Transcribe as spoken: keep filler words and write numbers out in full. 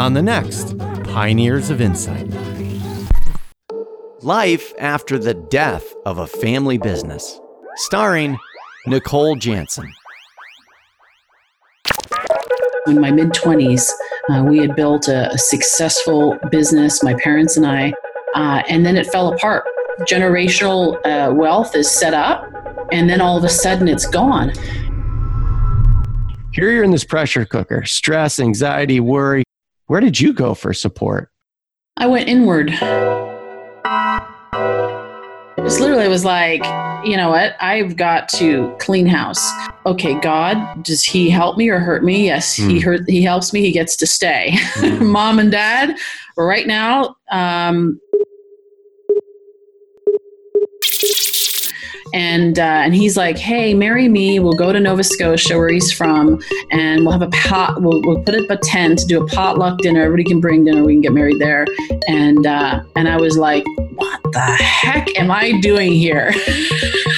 on the next Pioneers of Insight. Life after the death of a family business, starring Nicole Jansen. In my mid-twenties, uh, we had built a, a successful business, my parents and I, uh, and then it fell apart. Generational uh, wealth is set up, and then all of a sudden it's gone. Here you're in this pressure cooker, stress, anxiety, worry. Where did you go for support? I went inward. Just literally was like, you know what? I've got to clean house. Okay, God, does he help me or hurt me? Yes, mm. he hurt. He helps me. He gets to stay. Mm. Mom and Dad, right now, um, And uh, and he's like, hey, marry me. We'll go to Nova Scotia, where he's from, and we'll have a pot. We'll, we'll put up a tent, do a potluck dinner. Everybody can bring dinner. We can get married there. And uh, and I was like, what the heck am I doing here?